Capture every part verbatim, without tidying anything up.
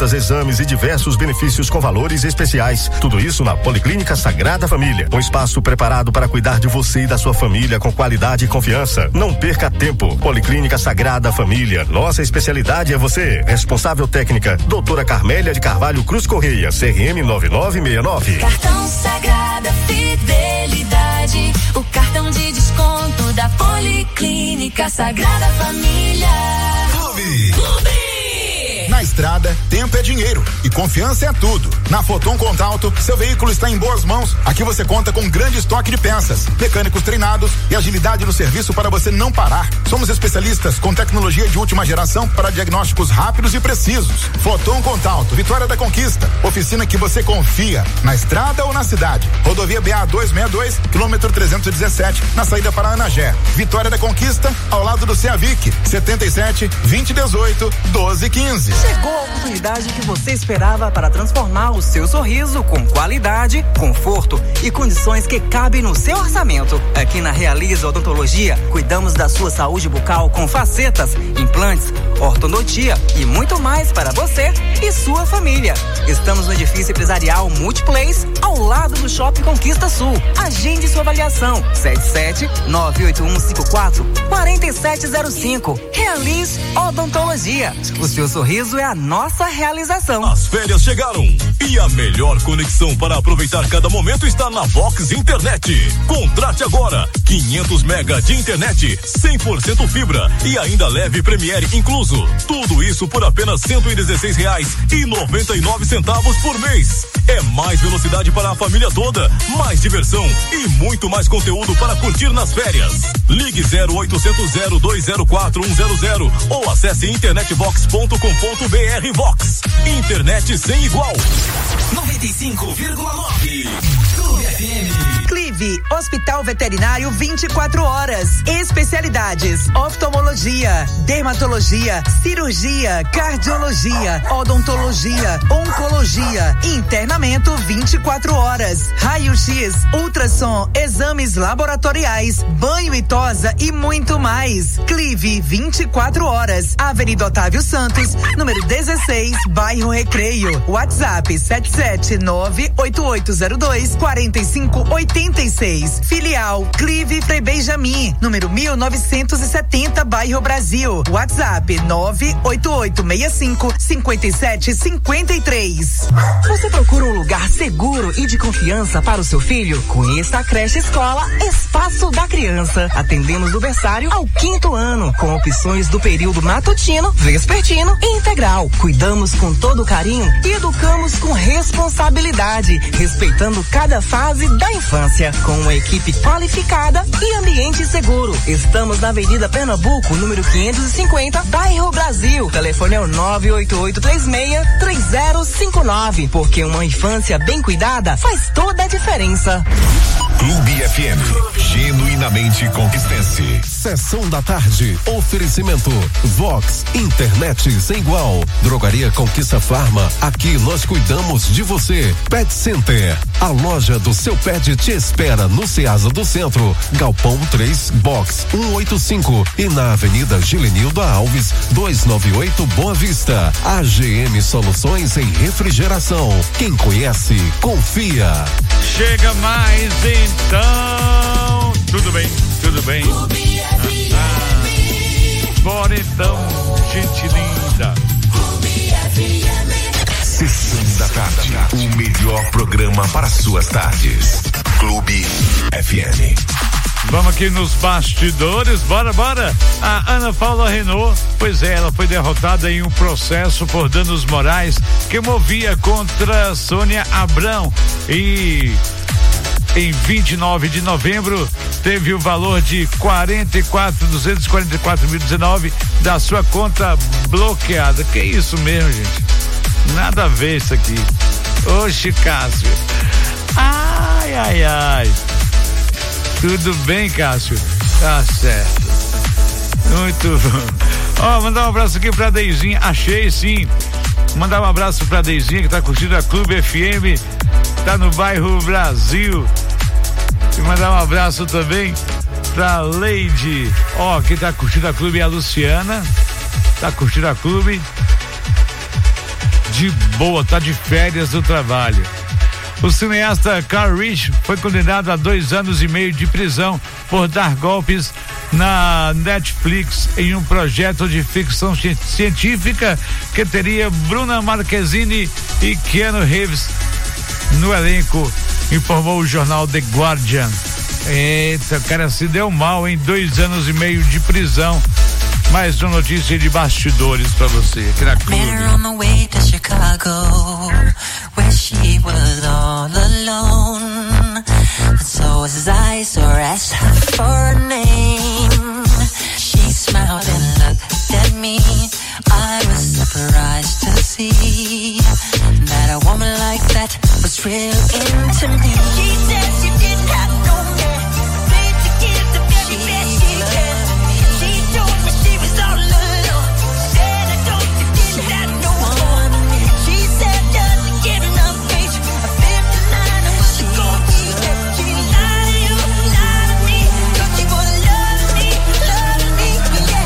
consultas, exames e diversos benefícios com valores especiais. Tudo isso na Policlínica Sagrada Família. Um espaço preparado para cuidar de você e da sua família com qualidade e confiança. Não perca tempo. Policlínica Sagrada Família. Nossa especialidade é você. Responsável técnica, doutora Carmélia de Carvalho Cruz Correia, C R M nove nove seis nove. Cartão Sagrada Fidelidade, o cartão de desconto da Policlínica Sagrada Família. Clube. Clube. Na estrada, tempo é dinheiro e confiança é tudo. Na Foton Contato, seu veículo está em boas mãos. Aqui você conta com um grande estoque de peças, mecânicos treinados e agilidade no serviço para você não parar. Somos especialistas com tecnologia de última geração para diagnósticos rápidos e precisos. Foton Contato, Vitória da Conquista, oficina que você confia, na estrada ou na cidade. Rodovia B A duzentos e sessenta e dois, quilômetro trezentos e dezessete, na saída para Anagé. Vitória da Conquista, ao lado do Ceavic, setenta e sete, vinte e dezoito, doze, quinze. Chegou a oportunidade que você esperava para transformar o seu sorriso com qualidade, conforto e condições que cabem no seu orçamento. Aqui na Realiza Odontologia, cuidamos da sua saúde bucal com facetas, implantes, ortodontia e muito mais para você e sua família. Estamos no edifício empresarial Multiplace, ao lado do Shopping Conquista Sul. Agende sua avaliação. sete sete nove oito um cinco quatro quatro sete zero cinco. Realize Odontologia. O seu sorriso é a nossa realização. As férias chegaram e a melhor conexão para aproveitar cada momento está na Vox Internet. Contrate agora quinhentos mega de internet, cem por cento fibra e ainda leve Premiere incluso. Tudo isso por apenas cento e dezesseis reais e noventa e nove centavos por mês. É mais velocidade para a família toda, mais diversão e muito mais conteúdo para curtir nas férias. Ligue zero oitocentos, zero dois zero quatro um zero zero ou acesse internetvox ponto com ponto br. Vox, internet sem igual. noventa e cinco vírgula nove Clube F M. Clive, Hospital Veterinário vinte e quatro horas. Especialidades: oftalmologia, dermatologia, cirurgia, cardiologia, odontologia, oncologia, internamento vinte e quatro horas, raio-x, ultrassom, exames laboratoriais, banho e tosa e muito mais. Clive, vinte e quatro horas. Avenida Otávio Santos, número dezesseis, bairro Recreio. WhatsApp sete sete nove oito oito zero dois quatro cinco oito seis. Filial Clive Frei Benjamin, número mil novecentos e setenta, bairro Brasil. WhatsApp nove oito oito seis cinco cinco sete cinco três. Você procura um lugar seguro e de confiança para o seu filho? Conheça a creche escola Espaço da Criança. Atendemos do berçário ao quinto ano, com opções do período matutino, vespertino e integral. Cuidamos com todo carinho e educamos com responsabilidade, respeitando cada fase da infância, com uma equipe qualificada e ambiente seguro. Estamos na Avenida Pernambuco, número quinhentos e cinquenta, bairro Brasil. Telefone é o nove oito oito três seis três zero cinco nove, porque uma infância bem cuidada faz toda a diferença. Clube F M, genuinamente conquistense. Sessão da tarde, oferecimento Vox, internet sem igual. Drogaria Conquista Farma, aqui nós cuidamos de você. Pet Center, a loja do seu pet te espera no Ceasa do Centro, Galpão três, Box cento e oitenta e cinco e na Avenida Gilenildo Alves, duzentos e noventa e oito, Boa Vista. A G M Soluções em Refrigeração. Quem conhece, confia. Chega mais então. Tudo bem, tudo bem. Ah, bora então, gente linda. Sessão da tarde, o melhor programa para suas tardes. Clube F M. Vamos aqui nos bastidores, bora, bora. A Ana Paula Renault, pois é, ela foi derrotada em um processo por danos morais que movia contra Sônia Abrão e em vinte e nove de novembro teve o valor de quarenta e quatro, duzentos e quarenta e quatro mil e dezenove da sua conta bloqueada. Que isso mesmo, gente? Nada a ver isso aqui. Oxe, Cássio. Ai, ai, ai. Tudo bem, Cássio? Tá certo. Muito bom. Ó, mandar um abraço aqui pra Deizinha. Achei sim. Mandar um abraço pra Deizinha que tá curtindo a Clube F M. Tá no bairro Brasil. E mandar um abraço também pra Leide. Ó, quem tá curtindo a Clube é a Luciana. Tá curtindo a Clube. de boa, tá de férias do trabalho. O cineasta Carl Rich foi condenado a dois anos e meio de prisão por dar golpes na Netflix em um projeto de ficção científica que teria Bruna Marquezine e Keanu Reeves no elenco, informou o jornal The Guardian. Eita, o cara se deu mal em dois anos e meio de prisão. Mais uma notícia de bastidores pra você aqui na Clube. Met her on the way to Chicago, where she was all alone. So as I saw her, asked her for a name. She smiled and looked at me. I was surprised to see that a woman like that was real into me. She said she didn't have no man, paid to give the very best she can. She told me she was all alone. Said I don't you didn't have no one. She said just to get enough age. A fifty-nine and was a gold digger. She lied to you, lied to me, 'cause she was loving me, loving me,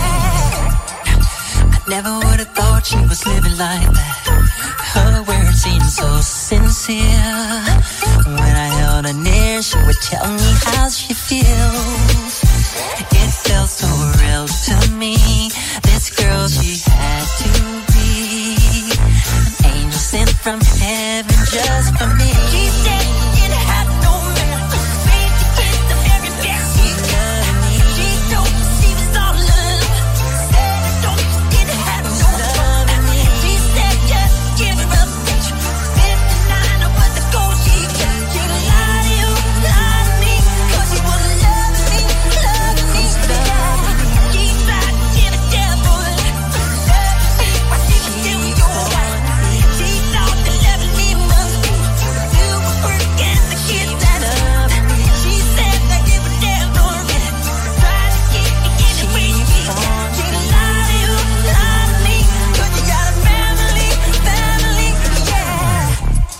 yeah. I never would have thought she was living like that. Her words seemed so sincere. When I held her near, she would tell me how she feels. It felt so real to me. This girl, she had to be an angel sent from heaven just for me. She said she didn't have no man, afraid to get the very best she got. She told me she was all alone. Said I don't you didn't have no one. She said just give her up, bitch. fifty-nine was the goal she got. She lied to you, lied to me, 'cause she was loving me, loving me, yeah. She tried to give a devil love me while she was still your wife. She thought that loving me must be do the work and the kids that love me. She said that give a devil love, tried to keep me in the way she got. She lied to you, lied to me, 'cause you got a family, family, yeah.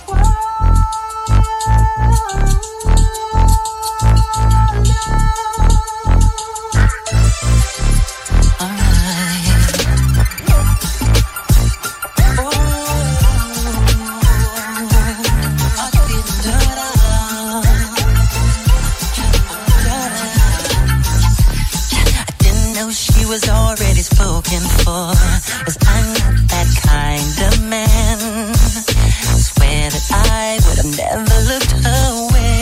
I didn't know she was already spoken for, 'cause I'm not that kind of man. Swear that I would have never looked her way.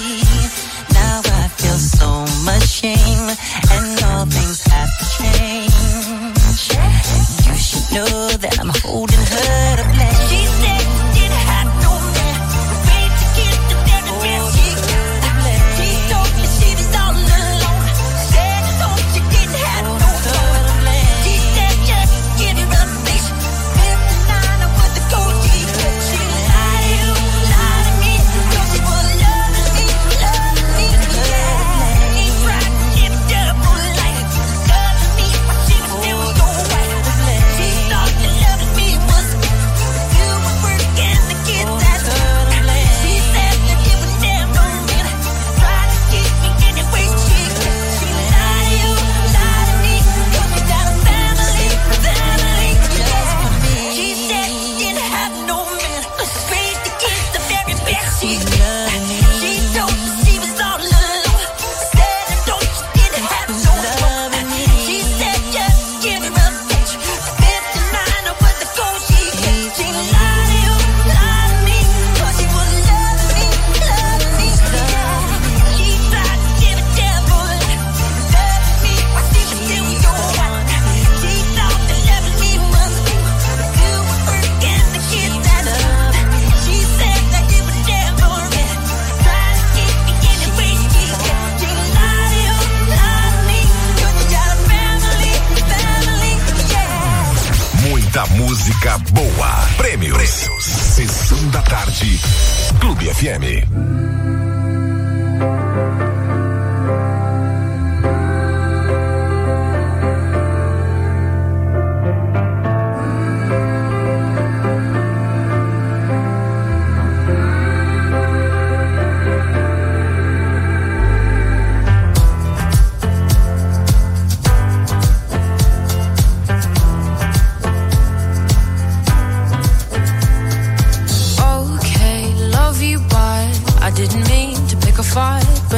Now I feel so much shame, and all things have to change. You should know that I'm holding her to blame. She said she didn't have no man, afraid to get the very best she got. She told me she was all alone. Said I told you didn't have no one. She said just give her a bitch. fifty-nine was the goal she got. She lied to you, lied to me, 'cause she was loving me, loving me, yeah. She tried to give a double life, loving me while she was still your wife. She thought that loving me was do the work and the kids that love me. She said that give a damn no man, tried to keep me in the way she got. She lied to you, lied to me, 'cause you got a family, family, yeah. She said she didn't have no man, afraid to get the very best she got. She told me she was all alone. Said I don't you didn't have no one. She said just give her a bitch. fifty-nine was the goal she got. She lied to you, lied to me, 'cause she was loving me, loving me, yeah. She tried to give a devil love, loving me while she was still your wife. She thought that loving me must be do the work and the kids that love me. She said that give a devil love, tried to keep me in the way she got. She lied to you, lied to me, 'cause you got a family, family, yeah. Muita música boa. Prêmios. Sessão da tarde. Clube F M.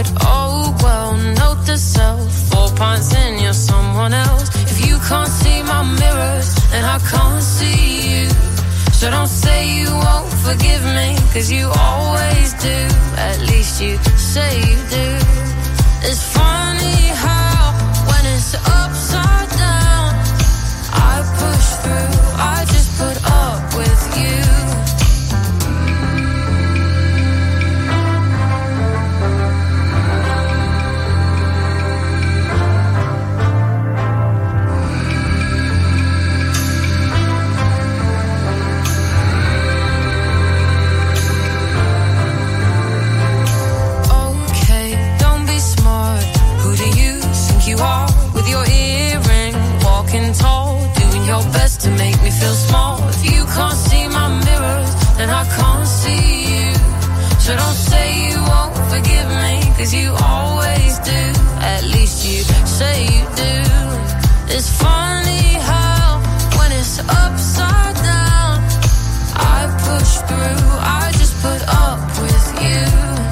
But oh well, note to self, four pints in, you're someone else. If you can't see my mirrors, then I can't see you. So don't say you won't forgive me, cause you always do. At least you say you do. It's funny how when it's upside down, I push through, I just put up with you. With your earring, walking tall, doing your best to make me feel small. If you can't see my mirrors, then I can't see you. So don't say you won't forgive me, cause you always do. At least you say you do. It's funny how when it's upside down, I push through, I just put up with you.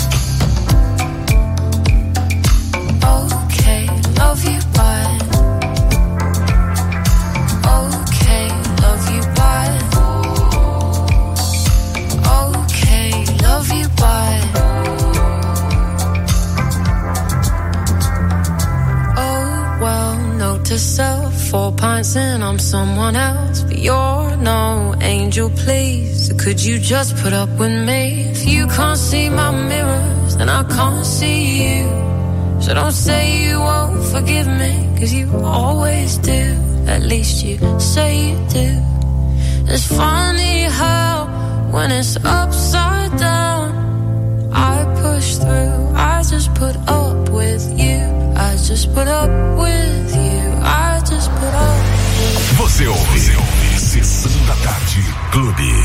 Okay, love you, but okay, love you, but okay, love you, but oh well, note to self, four pints in, I'm someone else, but you're no angel, please. So could you just put up with me? If you can't see my mirrors, then I can't see you. So don't say you won't forgive me, cause you always do. At least you say you do. It's funny how when it's upside down, I push through, I just put up with you. I just put up with you. I just put up with you. Você ouve, Você ouve Sessão da Tarde Clube.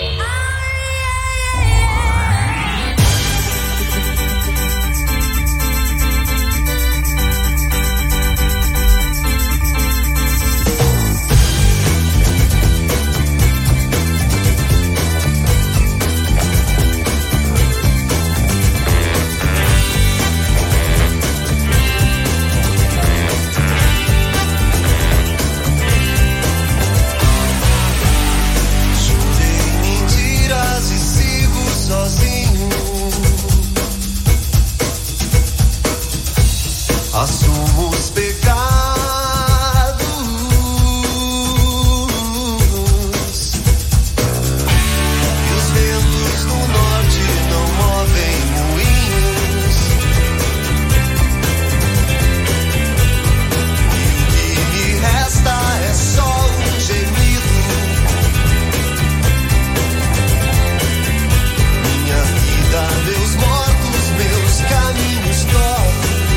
Assumo os pecados e os ventos do norte não movem moinhos. E o que me resta é só um gemido. Minha vida, meus mortos, meus caminhos tortos.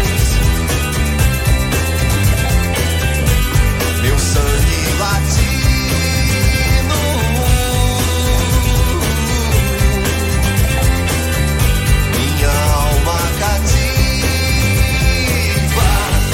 Meu sangue latino, minha alma cativa.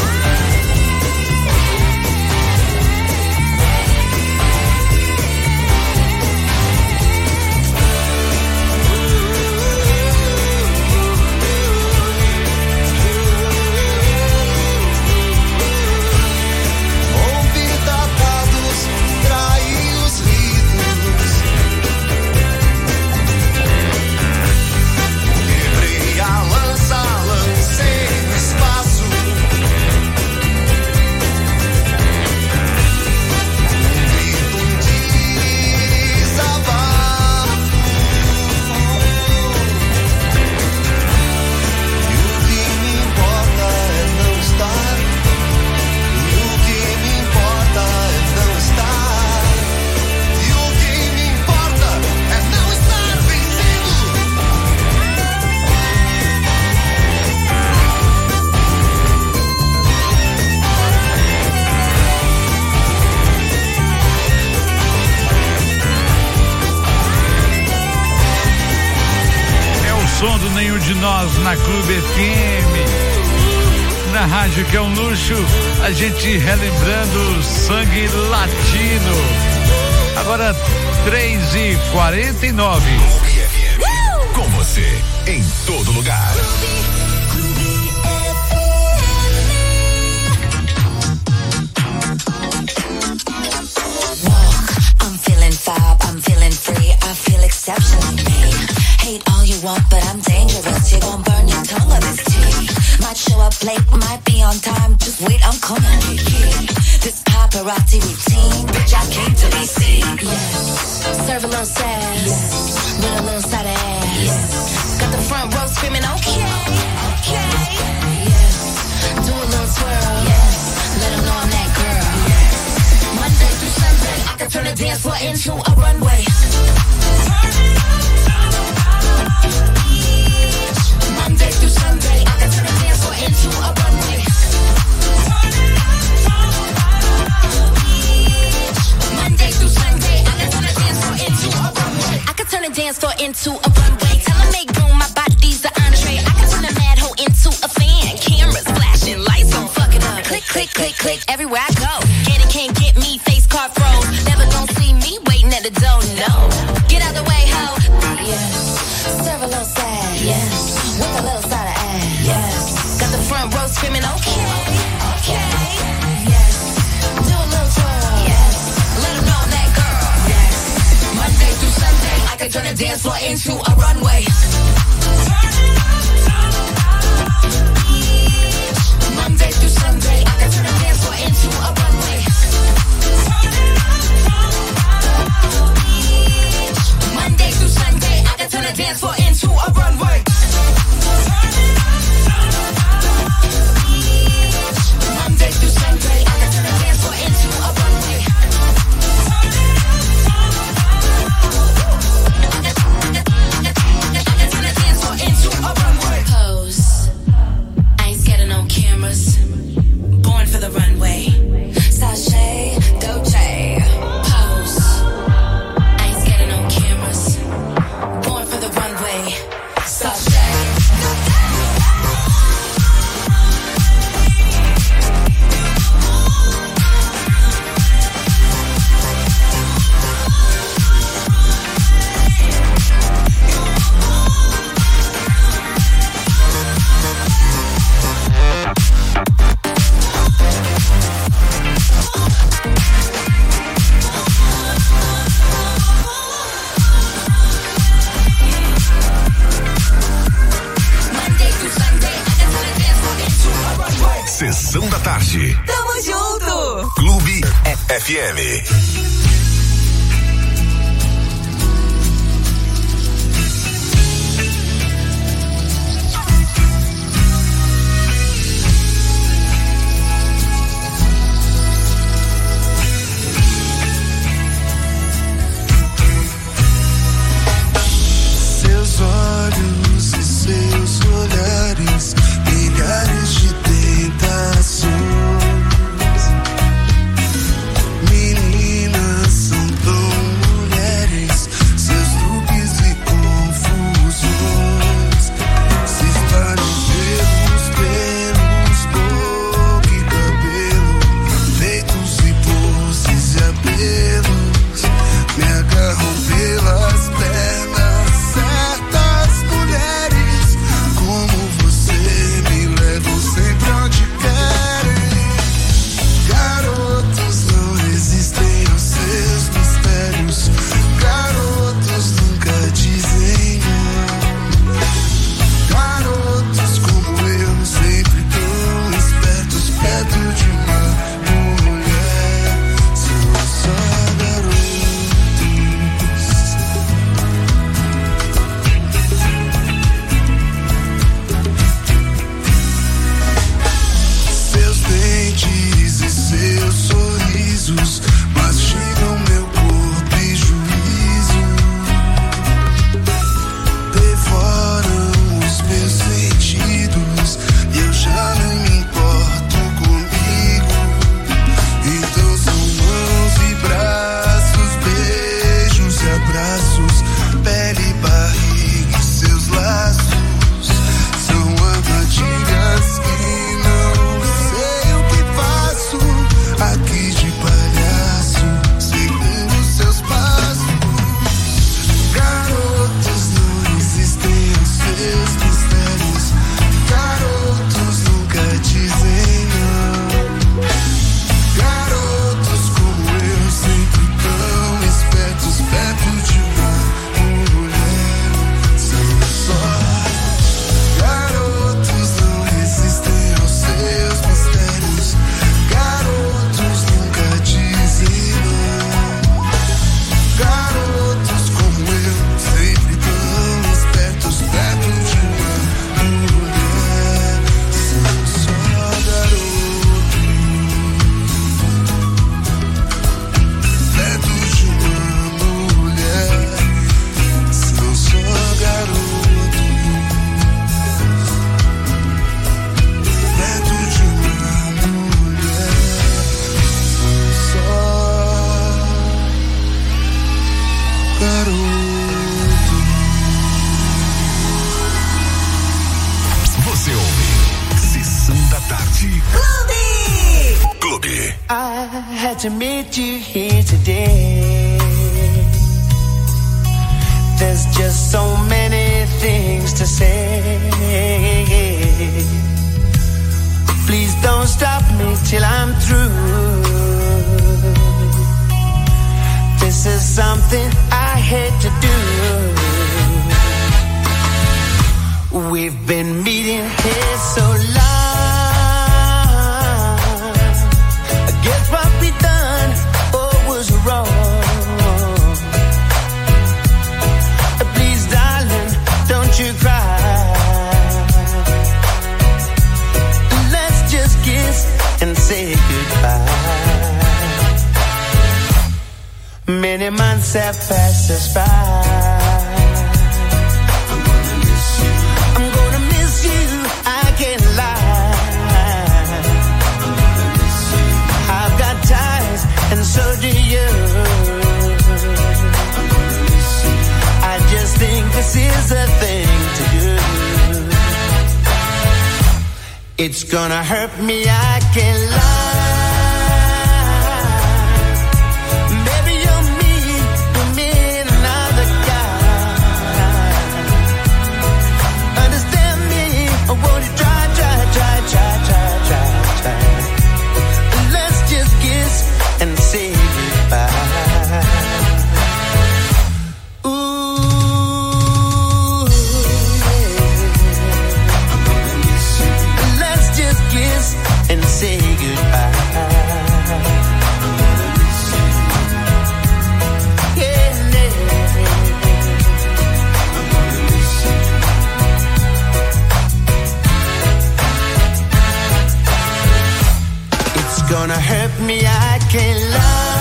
som do Nenhum de Nós na Clube F M. Na rádio que é um luxo, a gente relembrando sangue latino. Agora três e quarenta e nove. Com você em todo lugar. Clube, Clube want, but I'm dangerous. You're gonna burn your tongue on this tea. Might show up late, might be on time. Just wait, I'm coming. Yeah. This paparazzi routine, bitch, I came to be seen. Yes. Serve a little sass, yes. With a little side of ass. Yes. Got the front row screaming, okay, okay. Yes. Do a little twirl, yes. Let them know I'm that girl. Yes. Monday through Sunday, I can turn the dance floor into a runway. Monday through Sunday, I can turn the dance floor into a runway. Monday through Sunday, I can turn the dance floor into a runway. I can turn the dance floor into a runway. Tell them make room, my body's the entree. I can turn a mad hoe into a fan. Cameras flashing, lights on, fuck it up. Click, click, click, click, everywhere I go. Get it, can't get me, face card froze. Never gonna see me waiting at the door, no. Get out the way, ho. Yes. Serve a little sad, yes. With a little side of ass, yes. Got the front row screaming, okay, okay. Yes. Do a little twirl, yes. Let them know I'm that girl, yes. Monday through Sunday, I can turn the dance floor into a runway. Monday through Sunday, I can turn the dance floor into a runway. Monday through Sunday, I can turn the dance floor into a runway. Monday through Sunday, I can turn the dance floor into a runway. I can turn the dance floor into a runway. Pose. I ain't scared of no cameras. Born for the runway. Sashay, Dolce. Pose. I ain't scared of no cameras. Born for the runway. Sashay. Sessão da tarde. Tamo junto. Clube F M. Seus olhos e seus olhares, milhares de tentações. Menina, glad to meet you here today. There's just so many things to say. Please don't stop me till I'm through. This is something I hate to do. We've been meeting here so long. I guess what we done oh, was wrong. Please, darling, don't you cry. Let's just kiss and say goodbye. Many months have passed us by. I'm gonna miss you. I'm gonna miss you. I can't lie. I'm gonna miss you. I've got ties, and so do you. I'm gonna miss you. I just think this is a thing to do. It's gonna hurt me. I can't lie. And say goodbye. Ooh, yeah. Let's just kiss and say goodbye. Yeah, yeah. It's gonna hurt me. I can't lie.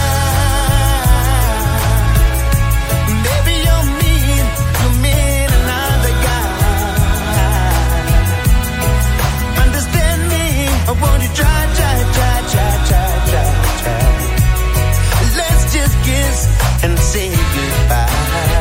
Baby, you're mean, you're mean another guy. Understand me, or won't you try, try, try, try, try, try, try. Let's just kiss and say goodbye.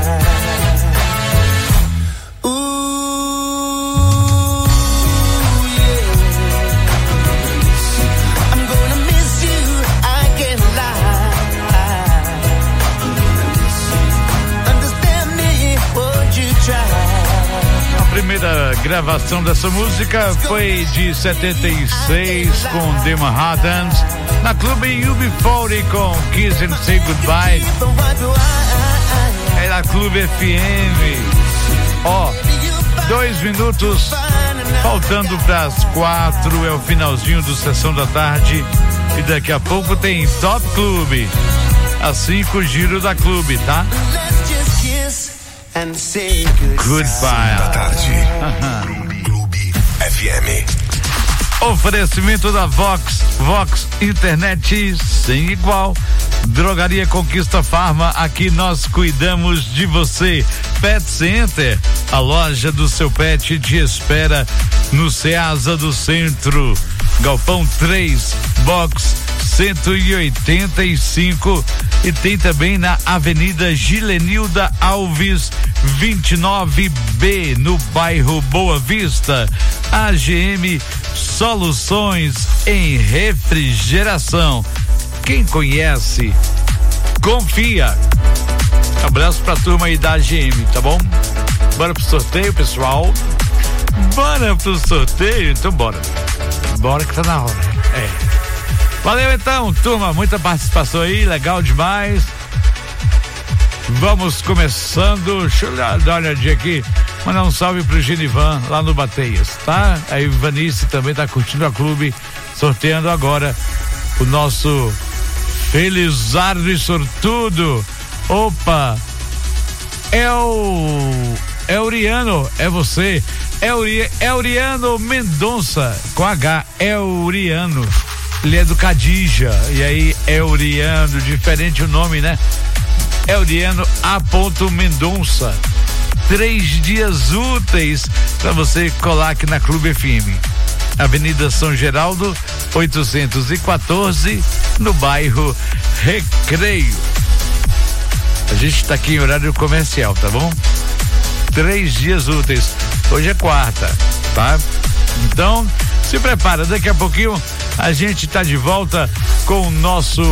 A primeira gravação dessa música foi de setenta e seis com The Manhattans, na Clube U B quarenta com Kiss and Say Goodbye. É na Clube F M. Ó, oh, dois minutos faltando para as quatro, é o finalzinho do Sessão da Tarde. E daqui a pouco tem Top Clube, às cinco, Giro da Clube, tá? And say goodbye. Da tarde. Clube F M. Oferecimento da Vox, Vox Internet sem igual. Drogaria Conquista Farma, aqui nós cuidamos de você. Pet Center, a loja do seu pet te espera no Ceasa do Centro. Galpão três, box cento e oitenta e cinco, e tem também na Avenida Gilenilda Alves vinte e nove B, no bairro Boa Vista. A G M Soluções em Refrigeração. Quem conhece, confia. Abraço pra turma aí da A G M, tá bom? Bora pro sorteio, pessoal. Bora pro sorteio, então bora. Bora que tá na hora. É. Valeu então, turma, muita participação aí, legal demais. Vamos começando. Deixa eu dar uma olhadinha aqui. Mandar um salve pro Genivan lá no Bateias, tá? Aí o Vanice também tá curtindo a clube, sorteando agora o nosso Felizardo e Sortudo. Opa! É o Euriano, é você. Euri, Euriano Mendonça, com H, Euriano. Ele é do Cadija, e aí Euriano, diferente o nome, né? Euriano A. Mendonça. Três dias úteis para você colar aqui na Clube F M. Avenida São Geraldo, oitocentos e quatorze, no bairro Recreio. A gente tá aqui em horário comercial, tá bom? Três dias úteis. Hoje é quarta, tá? Então, se prepara, daqui a pouquinho A gente tá de volta com o nosso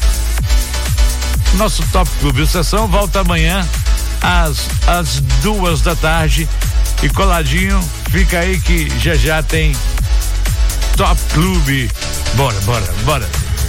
nosso Top Clube. A sessão volta amanhã às, às duas da tarde. E coladinho, fica aí que já já tem Top Clube. Bora, bora, bora.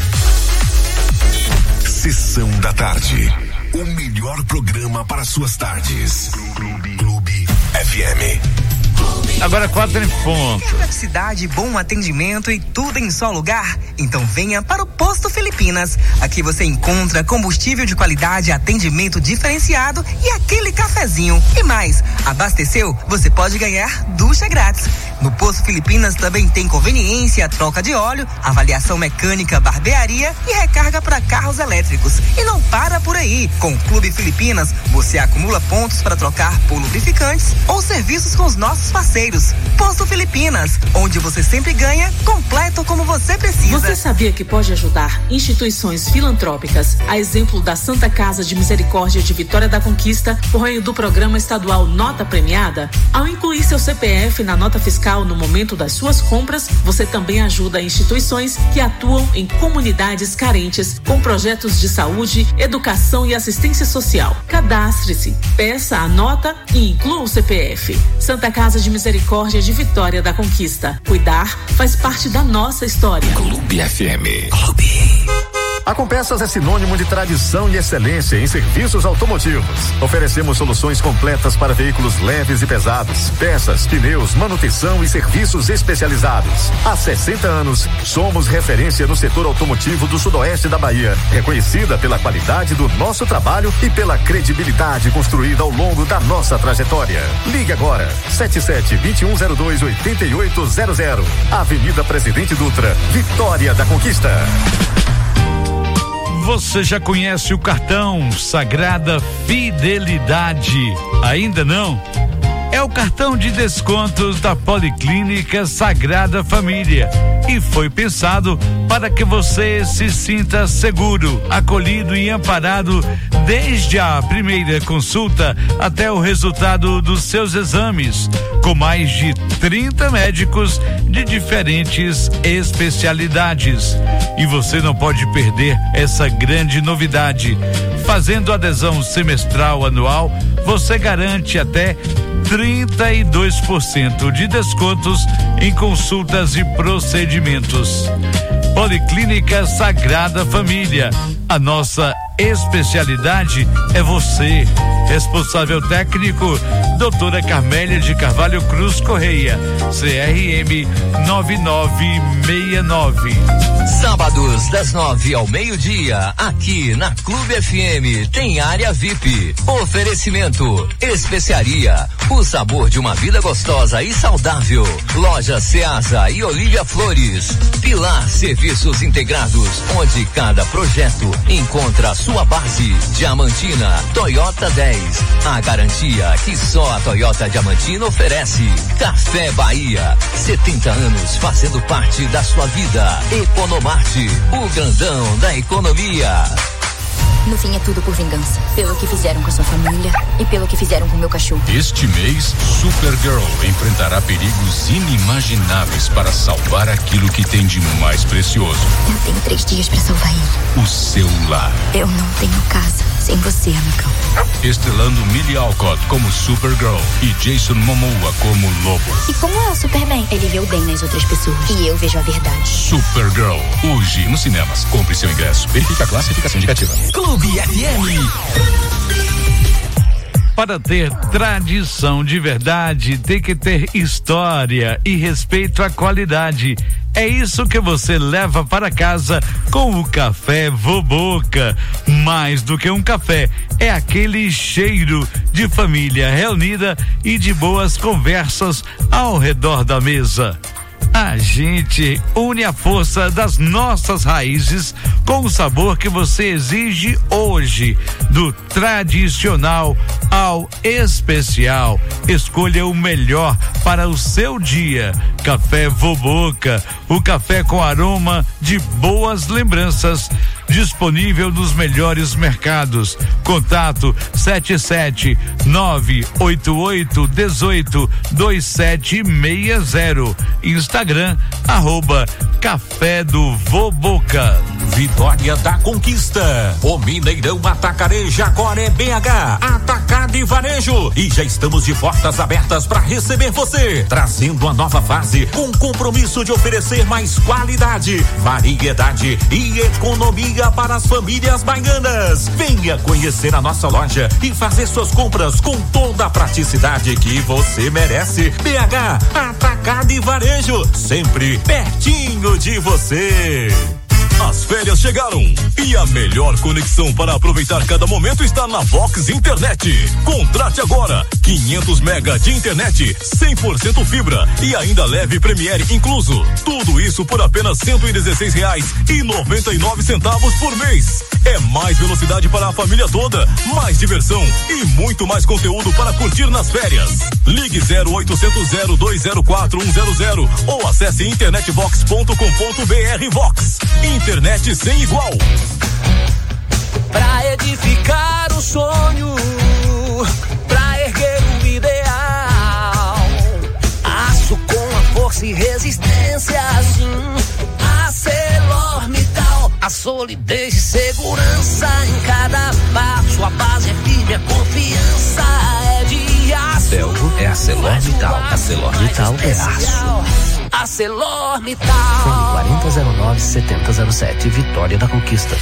Sessão da tarde. O melhor programa para suas tardes. Clube, Clube F M. Agora quatro em ponto. Quer praticidade, bom atendimento e tudo em só lugar? Então venha para o Posto Filipinas. Aqui você encontra combustível de qualidade, atendimento diferenciado e aquele cafezinho. E mais, abasteceu? Você pode ganhar ducha grátis. No Posto Filipinas também tem conveniência, troca de óleo, avaliação mecânica, barbearia e recarga para carros elétricos. E não para por aí. Com o Clube Filipinas, você acumula pontos para trocar por lubrificantes ou serviços com os nossos parceiros. Posto Filipinas, onde você sempre ganha, completo como você precisa. Você sabia que pode ajudar instituições filantrópicas, a exemplo da Santa Casa de Misericórdia de Vitória da Conquista, por meio do programa estadual Nota Premiada? Ao incluir seu C P F na nota fiscal no momento das suas compras, você também ajuda instituições que atuam em comunidades carentes com projetos de saúde, educação e assistência social. Cadastre-se, peça a nota e inclua o C P F. Santa Casa de Misericórdia de Vitória da Conquista. Cuidar faz parte da nossa história. Clube F M. Clube. A Compeças é sinônimo de tradição e excelência em serviços automotivos. Oferecemos soluções completas para veículos leves e pesados, peças, pneus, manutenção e serviços especializados. Há sessenta anos, somos referência no setor automotivo do sudoeste da Bahia, reconhecida pela qualidade do nosso trabalho e pela credibilidade construída ao longo da nossa trajetória. Ligue agora, sete sete, dois um zero dois, oito oito zero zero. Avenida Presidente Dutra, Vitória da Conquista. Você já conhece o cartão Sagrada Fidelidade? Ainda não? É o cartão de descontos da Policlínica Sagrada Família e foi pensado para que você se sinta seguro, acolhido e amparado desde a primeira consulta até o resultado dos seus exames, com mais de trinta médicos de diferentes especialidades. E você não pode perder essa grande novidade. Fazendo adesão semestral anual, você garante até trinta e dois por cento de descontos em consultas e procedimentos. Policlínica Sagrada Família. A nossa especialidade é você. Responsável técnico, doutora Carmélia de Carvalho Cruz Correia, C R M nove nove seis nove. Sábados das nove ao meio-dia, aqui na Clube F M tem área V I P. Oferecimento Especiaria, o sabor de uma vida gostosa e saudável. Loja Ceasa e Olívia Flores. Pilar Serviços Integrados, onde cada projeto encontra a sua base. Diamantina, Toyota dez. A garantia que só a Toyota Diamantina oferece. Café Bahia, setenta anos fazendo parte da sua vida. Economarte, o grandão da economia. No fim é tudo por vingança. Pelo que fizeram com a sua família e pelo que fizeram com o meu cachorro. Este mês, Supergirl enfrentará perigos inimagináveis para salvar aquilo que tem de mais precioso. Eu tenho três dias para salvar ele. O seu lar. Eu não tenho casa sem você, amigão. Estrelando Millie Alcott como Supergirl e Jason Momoa como Lobo. E como é o Superman? Ele vê o bem nas outras pessoas e eu vejo a verdade. Supergirl, hoje nos cinemas. Compre seu ingresso. Verifique a classificação indicativa. Clube F M. Para ter tradição de verdade, tem que ter história e respeito à qualidade. É isso que você leva para casa com o Café Voboca. Mais do que um café, é aquele cheiro de família reunida e de boas conversas ao redor da mesa. A gente une a força das nossas raízes com o sabor que você exige hoje, do tradicional ao especial. Escolha o melhor para o seu dia. Café Voboca, o café com aroma de boas lembranças. Disponível nos melhores mercados. Contato sete sete nove oito oito um oito dois sete seis zero. Instagram, arroba Café do Voboca. Vitória da Conquista. O Mineirão Atacarejo agora é B H, Atacado e Varejo. E já estamos de portas abertas para receber você, trazendo a nova fase com compromisso de oferecer mais qualidade, variedade e economia para as famílias baianas. Venha conhecer a nossa loja e fazer suas compras com toda a praticidade que você merece. B H, Atacado e Varejo, sempre pertinho de você. As férias chegaram e a melhor conexão para aproveitar cada momento está na Vox Internet. Contrate agora quinhentos mega de internet, cem por cento fibra e ainda leve Premiere incluso. Tudo isso por apenas cento e dezesseis reais e noventa e nove centavos por mês. É mais velocidade para a família toda, mais diversão e muito mais conteúdo para curtir nas férias. Ligue zero oitocentos, zero dois zero quatro, um zero zero ou acesse internetvox ponto com ponto br. Vox. Internet sem igual. Pra edificar o sonho, pra erguer o ideal, aço com a força e resistência, assim, ArcelorMittal, a solidez e segurança em cada passo, a base é firme, a confiança é de aço. Belgo é ArcelorMittal, ArcelorMittal é aço. ArcelorMittal. Fone quarenta zero nove, setenta zero sete, Vitória da Conquista.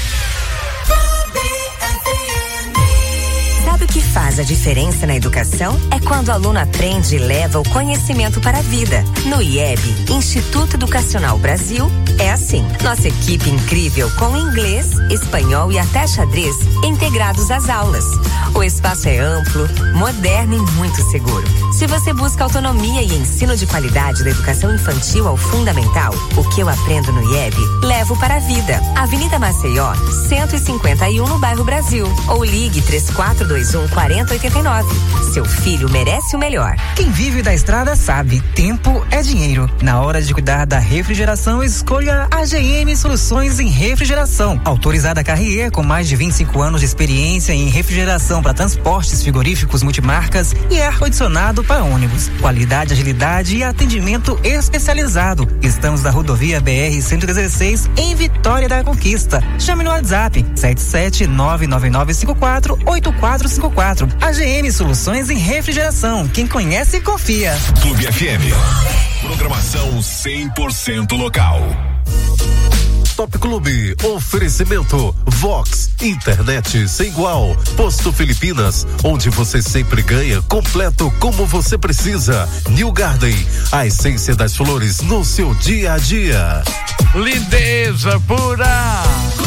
Sabe o que faz a diferença na educação? É quando o aluno aprende e leva o conhecimento para a vida. No I E B, Instituto Educacional Brasil, é assim. Nossa equipe incrível com inglês, espanhol e até xadrez integrados às aulas. O espaço é amplo, moderno e muito seguro. Se você busca autonomia e ensino de qualidade da educação infantil ao fundamental, o que eu aprendo no I E B, levo para a vida. Avenida Maceió, cento e cinquenta e um no bairro Brasil. Ou ligue três quatro dois um, quatro zero oito nove. Seu filho merece o melhor. Quem vive da estrada sabe, tempo é dinheiro. Na hora de cuidar da refrigeração, escolha a G M Soluções em Refrigeração. Autorizada Carrier, com mais de vinte e cinco anos de experiência em refrigeração para transportes frigoríficos multimarcas e ar-condicionado para ônibus. Qualidade, agilidade e atendimento especializado. Estamos na rodovia B R cento e dezesseis, em Vitória da Conquista. Chame no WhatsApp sete sete nove nove nove cinco quatro oito quatro cinco quatro. A G M Soluções em Refrigeração. Quem conhece, confia. Clube F M. Programação cem por cento local. Top Clube, oferecimento Vox, internet sem igual, Posto Filipinas, onde você sempre ganha, completo como você precisa. New Garden, a essência das flores no seu dia a dia. Lindeza pura,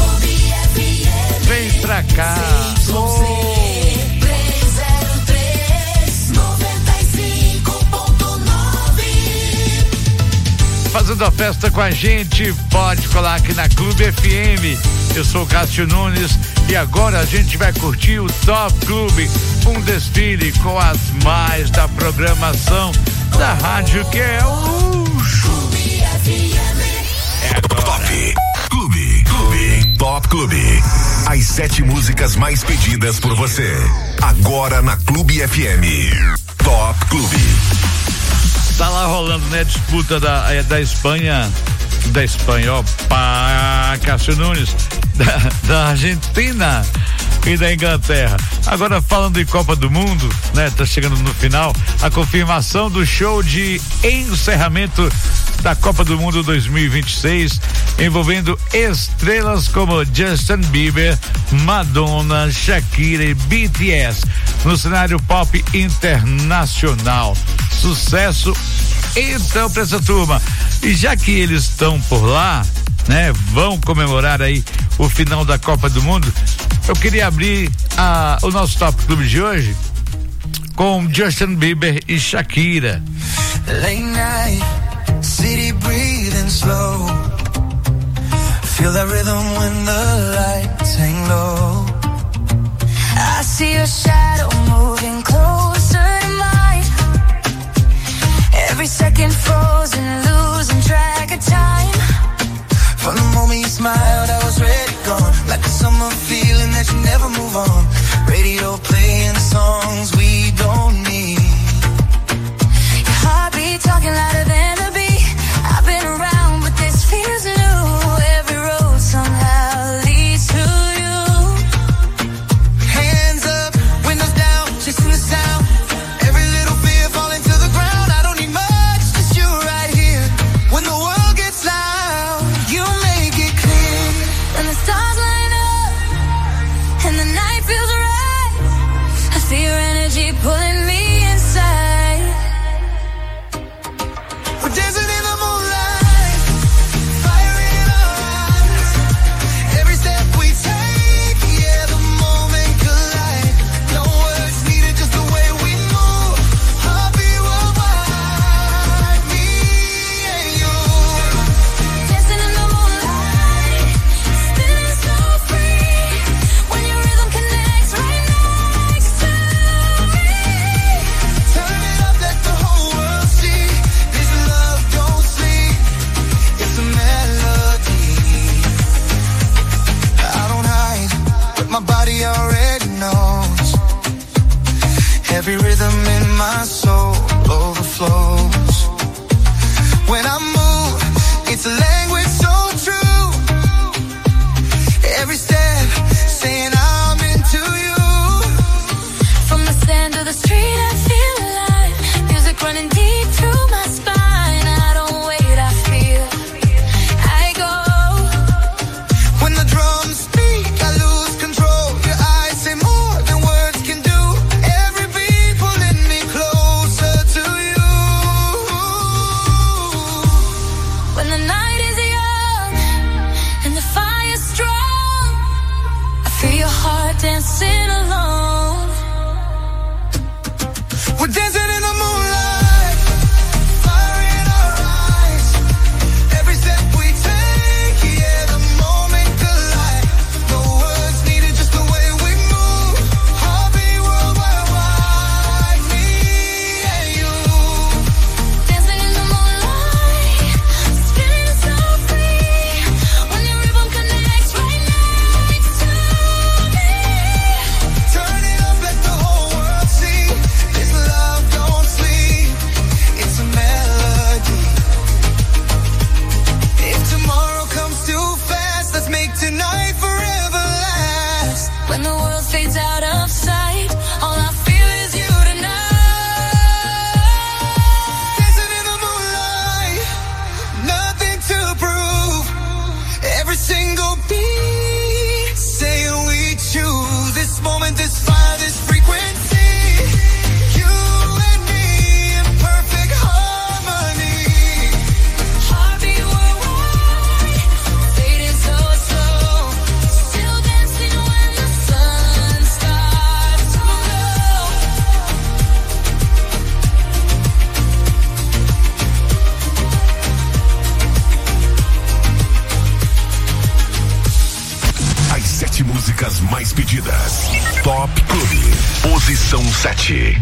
vem pra cá. Fazendo a festa com a gente, pode colar aqui na Clube F M. Eu sou o Cássio Nunes e agora a gente vai curtir o Top Clube, um desfile com as mais da programação da rádio, que é o luxo. É agora. Top Clube, Clube, Top Clube. As sete músicas mais pedidas por você. Agora na Clube F M. Top Clube. Tá lá rolando, né, a disputa da, é, da Espanha, da Espanha, ó, pá, Cássio Nunes, da, da Argentina e da Inglaterra. Agora falando em Copa do Mundo, né, tá chegando no final, a confirmação do show de encerramento da Copa do Mundo dois mil e vinte e seis, envolvendo estrelas como Justin Bieber, Madonna, Shakira e B T S, no cenário pop internacional. Sucesso então pra essa turma. E já que eles estão por lá, né, vão comemorar aí o final da Copa do Mundo, eu queria abrir a, o nosso Top Clube de hoje com Justin Bieber e Shakira. Late night, city breathing slow. Feel that rhythm when the lights hang low. I see your shadow moving closer to mine. Every second frozen, losing track of time. From the moment you smiled, I was ready, gone. Like a summer feeling that you never move on. Radio playing songs we don't need. Your heartbeat talking louder than the beat. I've been around, but this feels Every rhythm in my soul overflows. When I move, it's a language so true. Every step saying I'm into you. From the sand to the street, I feel alive. Music running deep through my spine. I don't wait, I feel. I go. When the drums speak, I lose control. Your eyes say more than words can do. Every beat pulling me closer to you. When the night is young and the fire's strong, I feel your heart dancing alone. We're dancing in the moonlight, fire in our eyes. Every step we take, yeah, the moment collide. No words needed, just the way we move. Heartbeat worldwide, wide, me and you. Dancing in the moonlight, spinning so free. When your rhythm connects right next to me. Turn it up, let the whole world see. This love don't sleep, it's a melody. If tomorrow comes too fast, let's make tonight forever last. When the world fades out of sight, all I feel is you tonight. Dancing in the moonlight, nothing to prove. Every single beat saying we choose this moment, this fire, this frequency. You and me in perfect harmony. Heartbeat worldwide, fading so slow. Still dancing when the sun starts to glow. As sete músicas mais pedidas. Top Clube. Posição sete.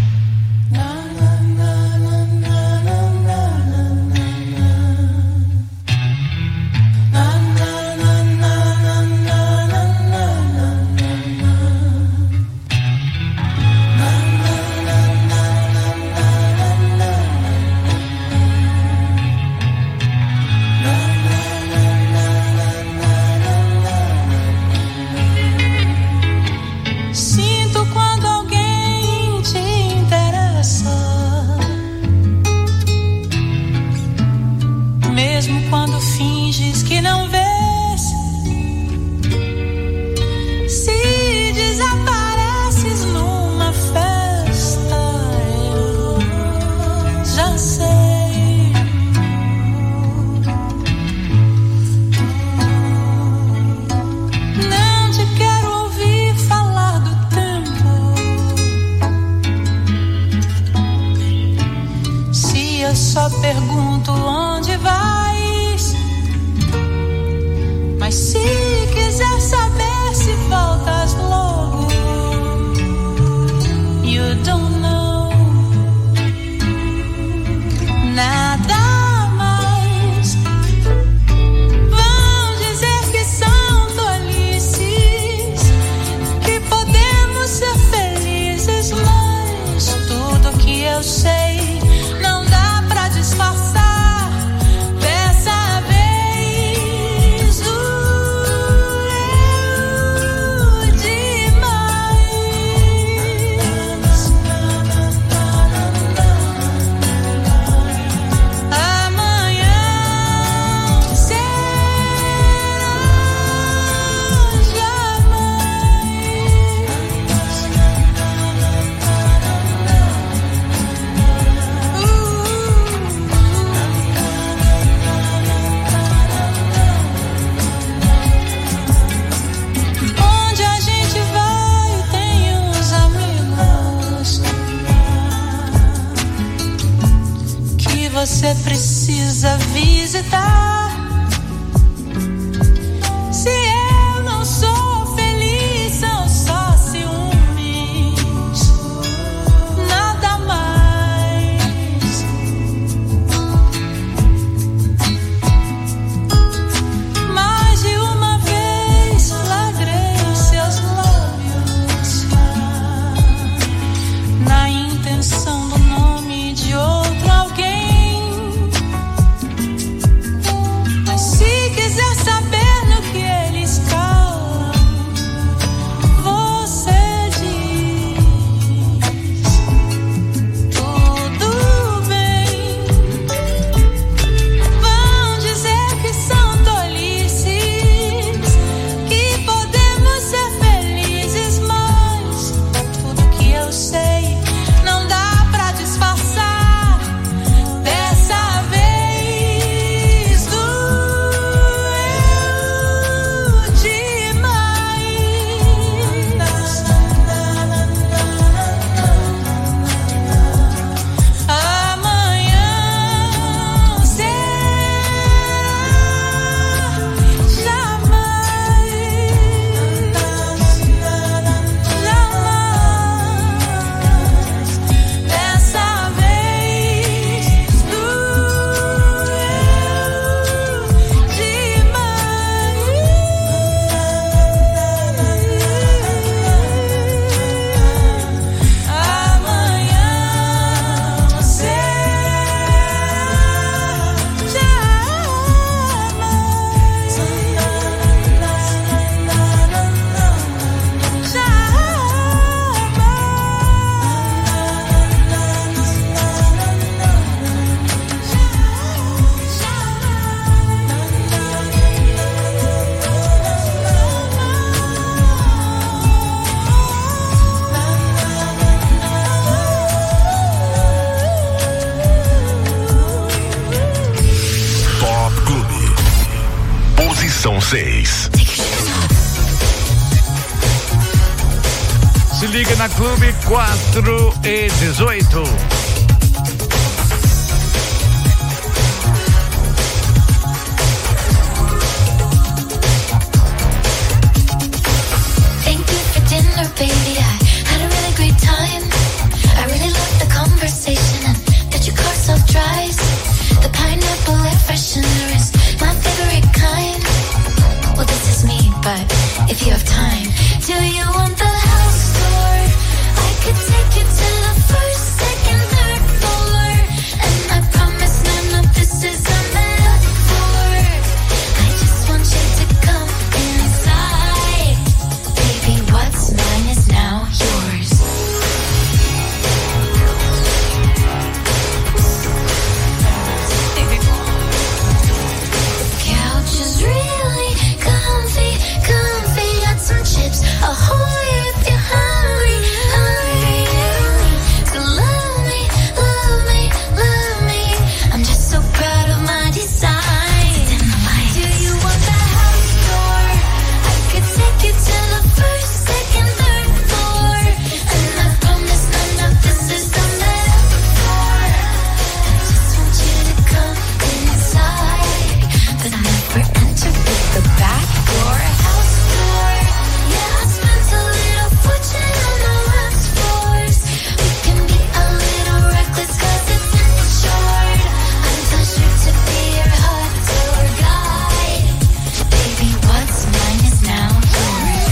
Sinto quando alguém te interessa, mesmo quando finges que não vês. Se desapareces numa festa, eu já sei. Não te quero ouvir falar do tempo. Se eu só pergunto onde vais, mas se quiser saber se voltas logo, you don't know. Nada mais. Vão dizer que são tolices, que podemos ser felizes, mas tudo que eu sei não dá pra disfarçar. Dessa vez doeu demais. Amanhã será onde a gente vai tem uns amigos que você precisa visitar. Se eu não sou feliz, são só ciúmes, nada mais. Mais de uma vez flagrei seus lábios na liga na Clube quatro e dezoito. Baby, I had a really great time. I really loved the conversation and that your car self-drives. The pineapple air freshener is my favorite kind. Well, this is me, but if you have time, do you want the house tour? I could take you to the first, second, third floor, and I promise none of this is a metaphor. I just want you to come inside, baby. What's mine is now yours. Couch is really comfy, comfy. Got some chips, ahoy if you're hungry, hungry, hungry. So love me, love me, love me. I'm just so proud of my design. Do you want the house tour? I could take you to the first, second, third floor, and I promise none of this is a metaphor. I just want you to come inside, but never enter with the back door. House tour, yeah, I spent a little fortune on the last floors. We can be a little reckless 'cause it's insured. I'm so sure to be your hot tour guide. Baby, what's mine is now yours.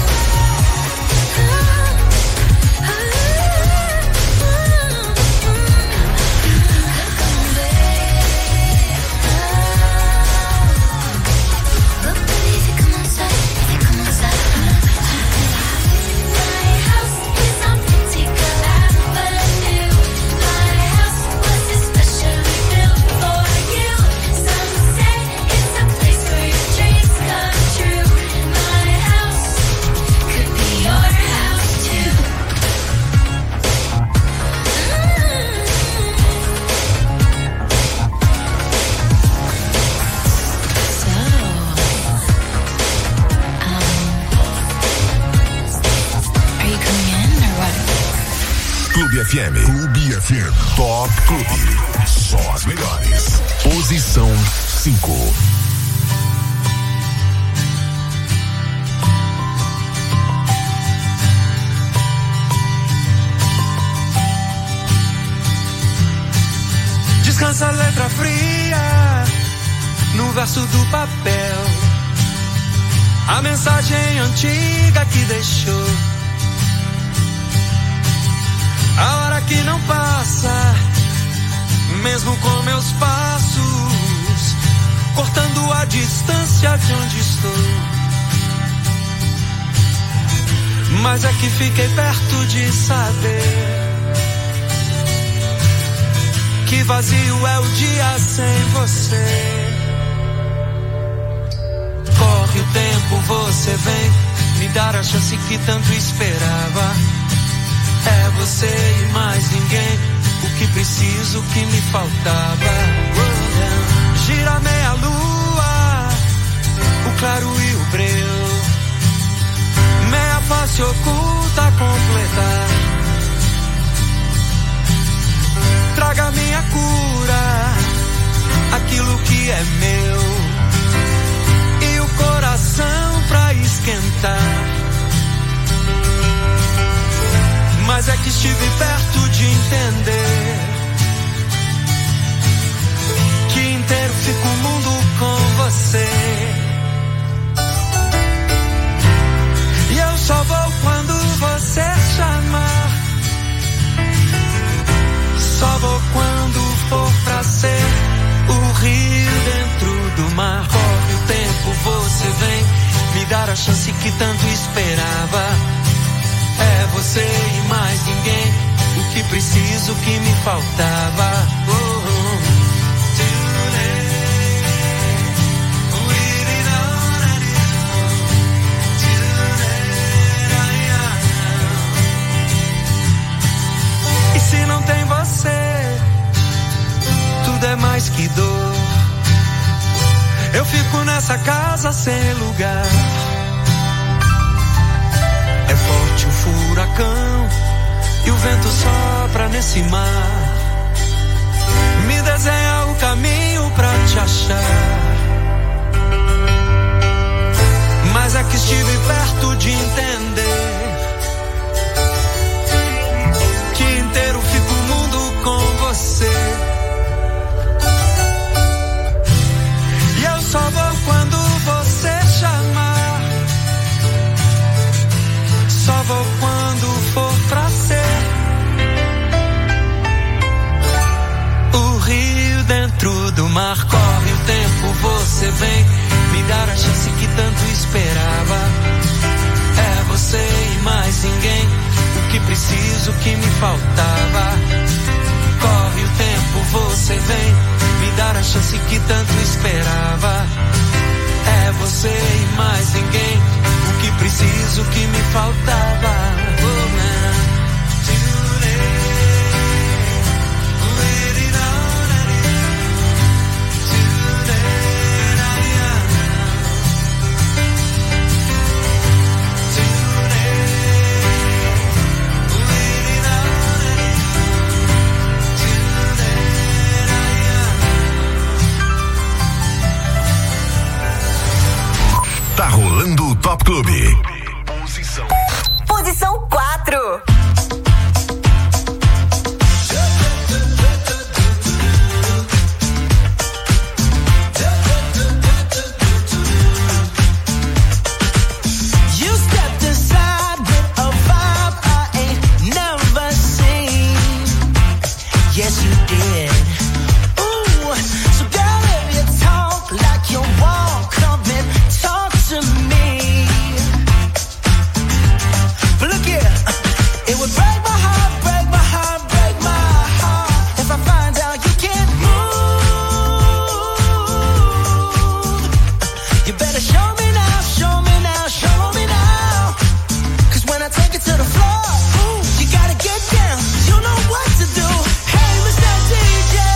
Clube F M. Clube F M. Top Clube. Só as melhores. Posição cinco. Descansa a letra fria no verso do papel. A mensagem antiga que deixou. A hora que não passa, mesmo com meus passos, cortando a distância de onde estou. Mas é que fiquei perto de saber que vazio é o dia sem você. Corre o tempo, você vem me dar a chance que tanto esperava. É você e mais ninguém, o que preciso, o que me faltava. Gira meia lua, o claro e o breu, meia face oculta a completar. Traga minha cura, aquilo que é meu, e o coração pra esquentar. Mas é que estive perto de entender que inteiro fica o mundo com você. E eu só vou quando você chamar. Só vou quando for pra ser o rio dentro do mar. Corre o tempo, você vem me dar a chance que tanto esperava. É você e mais ninguém, o que preciso, o que me faltava. Oh, oh. E se não tem você, tudo é mais que dor. Eu fico nessa casa sem lugar. É forte o furacão vulcão e o vento sopra nesse mar. Me desenha o caminho pra te achar. Mas é que estive perto de entender que inteiro fica o mundo com você. E eu só vou quando você chamar. Só vou quando for pra ser. O rio dentro do mar corre o tempo, você vem me dar a chance que tanto esperava. É você e mais ninguém, o que preciso, o que me faltava. Corre o tempo, você vem me dar a chance que tanto esperava. É você e mais ninguém, o que preciso, o que me faltava. Oh, man. Tá rolando o Top Clube. Posição. Posição quatro. To the floor, ooh, you gotta get down. You know what to do. Hey, Mister D J.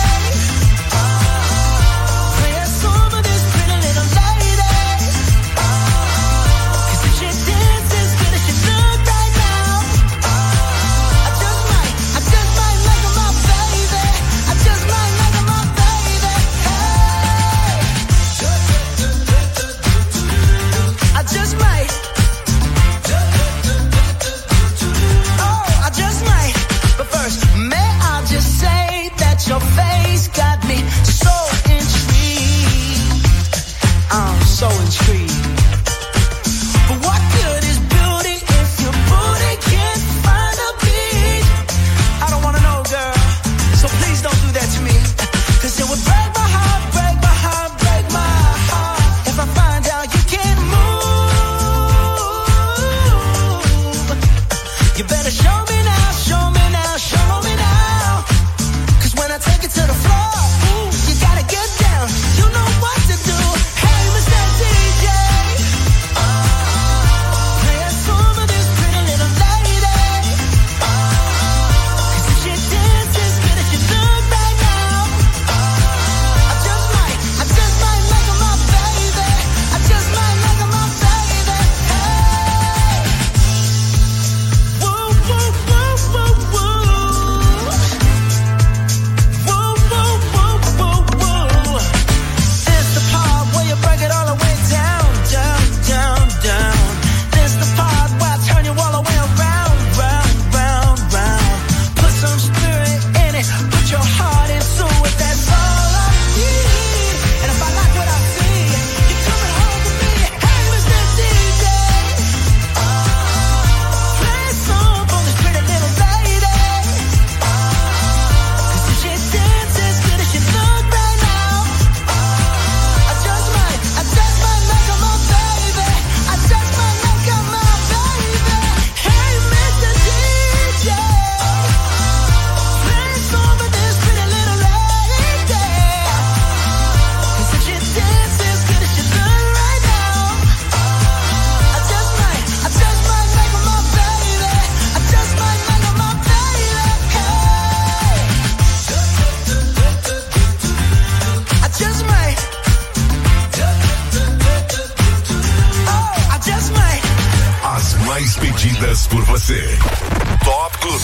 pedidas por você. Top Clube.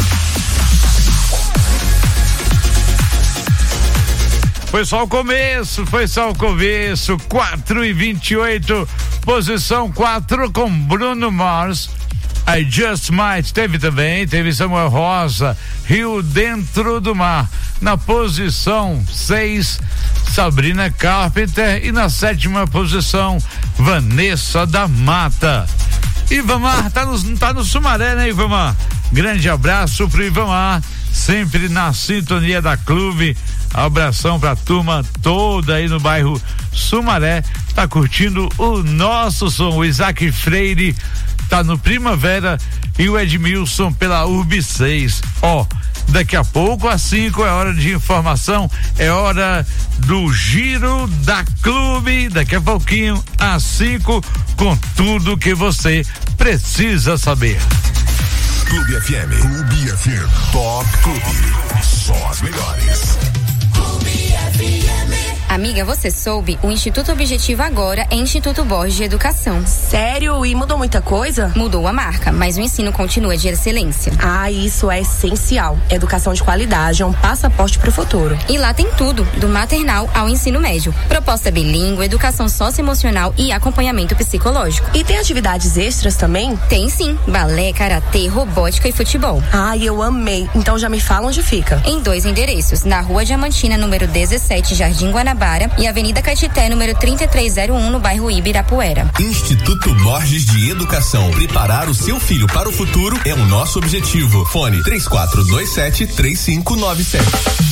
Foi só o começo, foi só o começo. quatro e vinte e oito, posição quatro com Bruno Mars. I Just Might, teve também, teve Samuel Rosa, Rio Dentro do Mar. Na posição seis, Sabrina Carpenter. E na sétima posição, Vanessa da Mata. Ivamar, tá no, tá no Sumaré, né, Ivamar? Grande abraço pro Ivamar, sempre na sintonia da Clube. Abração pra turma toda aí no bairro Sumaré, tá curtindo o nosso som. O Isaac Freire tá no Primavera e o Edmilson pela U B seis. Ó, daqui a pouco às cinco é hora de informação, é hora do Giro da Clube. Daqui a pouquinho às cinco, com tudo que você precisa saber. Clube F M. Clube F M. Top Clube. Só as melhores. Clube F M. Amiga, você soube? O Instituto Objetivo agora é Instituto Borges de Educação. Sério? E mudou muita coisa? Mudou a marca, mas o ensino continua de excelência. Ah, isso é essencial. Educação de qualidade é um passaporte para o futuro. E lá tem tudo, do maternal ao ensino médio. Proposta bilíngue, educação socioemocional e acompanhamento psicológico. E tem atividades extras também? Tem sim, balé, karatê, robótica e futebol. Ai, eu amei. Então já me fala onde fica. Em dois endereços, na Rua Diamantina, número dezessete, Jardim Guanabara, e Avenida Caetité, número trinta e três zero um, no bairro Ibirapuera. Instituto Borges de Educação. Preparar o seu filho para o futuro é o nosso objetivo. Fone três quatro dois sete, três cinco nove sete.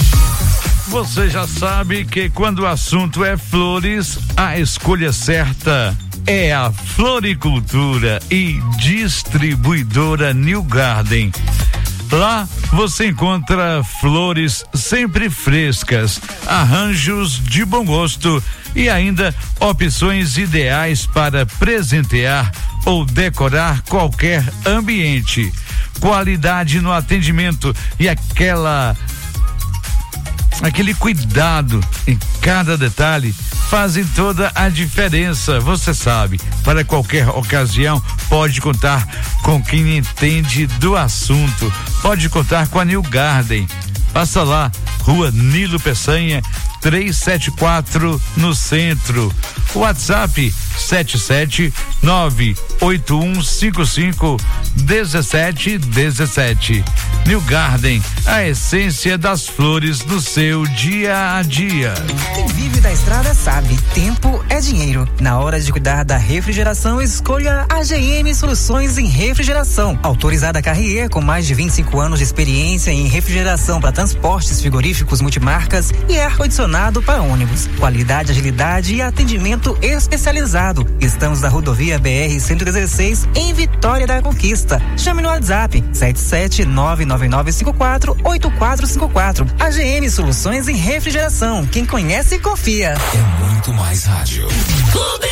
Você já sabe que quando o assunto é flores, a escolha certa é a Floricultura e Distribuidora New Garden. Lá você encontra flores sempre frescas, arranjos de bom gosto e ainda opções ideais para presentear ou decorar qualquer ambiente. Qualidade no atendimento e aquela aquele cuidado em cada detalhe fazem toda a diferença. Você sabe, para qualquer ocasião pode contar com quem entende do assunto. Pode contar com a New Garden. Passa lá, Rua Nilo Peçanha, trezentos e setenta e quatro, no centro. WhatsApp sete sete nove oito um cinco cinco um sete um sete. New Garden, a essência das flores no seu dia a dia. Quem vive da estrada sabe, tempo é dinheiro. Na hora de cuidar da refrigeração, escolha a G M Soluções em Refrigeração. Autorizada Carrier, com mais de vinte e cinco anos de experiência em refrigeração para transportes frigoríficos multimarcas e ar-condicionado para ônibus. Qualidade, agilidade e atendimento especializado. Estamos na rodovia B R cento e dezesseis, em Vitória da Conquista. Chame no WhatsApp sete sete nove nove nove cinco quatro oito quatro cinco quatro. A G M Soluções em Refrigeração. Quem conhece, confia. É muito mais rádio. Clube!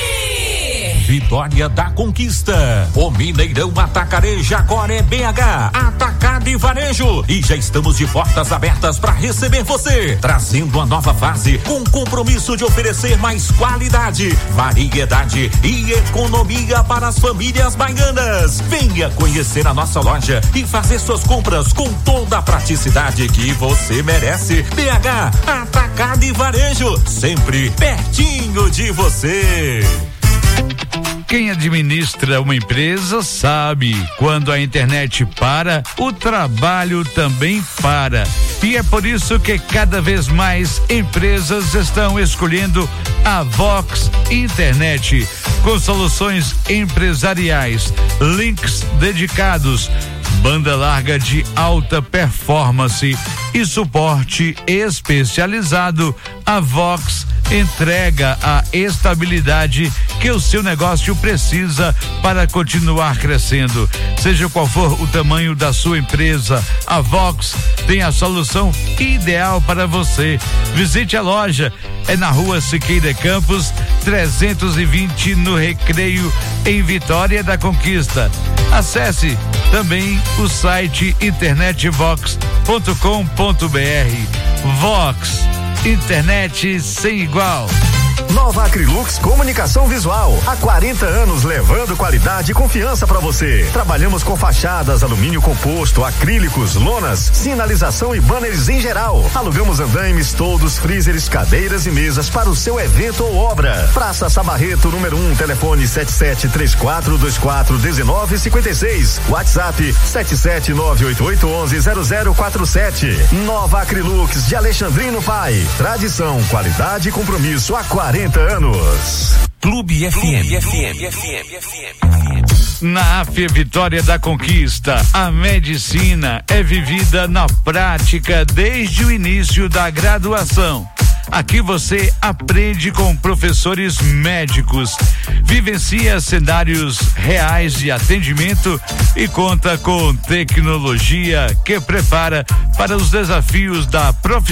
Vitória da Conquista. O Mineirão Atacareja agora é B H. Atacado e Varejo. E já estamos de portas abertas para receber você. Trazendo a nova fase com compromisso de oferecer mais qualidade, variedade e economia para as famílias baianas. Venha conhecer a nossa loja e fazer suas compras com toda a praticidade que você merece. B H Atacado e Varejo. Sempre pertinho de você. Quem administra uma empresa sabe, quando a internet para, o trabalho também para. E é por isso que cada vez mais empresas estão escolhendo a Vox Internet, com soluções empresariais, links dedicados, banda larga de alta performance e suporte especializado. A Vox entrega a estabilidade que o seu negócio precisa para continuar crescendo. Seja qual for o tamanho da sua empresa, a Vox tem a solução ideal para você. Visite a loja, é na Rua Siqueira Campos, trezentos e vinte, no Recreio, em Vitória da Conquista. Acesse também o site internet vox ponto com ponto br. Vox, internet sem igual. Nova Acrilux Comunicação Visual. Há quarenta anos levando qualidade e confiança para você. Trabalhamos com fachadas, alumínio composto, acrílicos, lonas, sinalização e banners em geral. Alugamos andaimes, toldos, freezers, cadeiras e mesas para o seu evento ou obra. Praça Sabarreto, número um, telefone sete sete três quatro dois quatro um nove cinco seis. WhatsApp sete sete nove oito oito um um zero zero quatro sete. Nova Acrilux de Alexandrino Pai. Tradição, qualidade e compromisso há quarenta anos. Clube F M. Clube F M. Na A F Vitória da Conquista, a medicina é vivida na prática desde o início da graduação. Aqui você aprende com professores médicos, vivencia cenários reais de atendimento e conta com tecnologia que prepara para os desafios da profissão.